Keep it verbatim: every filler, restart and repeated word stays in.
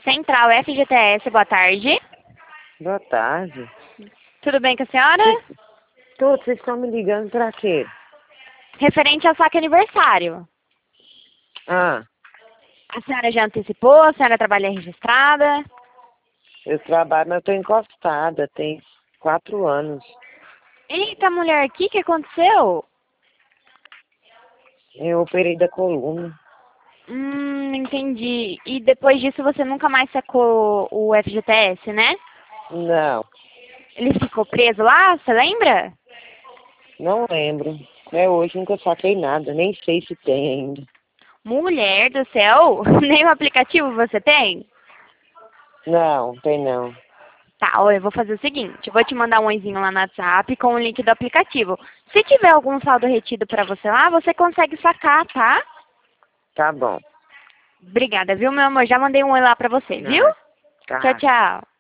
Central F G T S, boa tarde. Boa tarde. Tudo bem com a senhora? Tudo, vocês estão me ligando pra quê? Referente ao saque aniversário. Ah, A senhora já antecipou? A senhora trabalha registrada? eu trabalho, mas eu tô encostada, tem quatro anos. Eita, mulher, o que que aconteceu? Eu operei da coluna. Hum, entendi. E depois disso você nunca mais sacou o F G T S, né? Não, Ele ficou preso lá, você lembra? não lembro. Até hoje nunca saquei nada, nem sei se tem ainda. Mulher do céu, nem o aplicativo você tem? Não, tem não. Tá, ó, eu vou fazer o seguinte, eu vou te mandar um oizinho lá no WhatsApp com o link do aplicativo. Se tiver algum saldo retido pra você lá, você consegue sacar, tá? Tá bom. Obrigada, viu, meu amor? Já mandei um oi lá pra você, viu? Ah, Tchau, tá. tchau.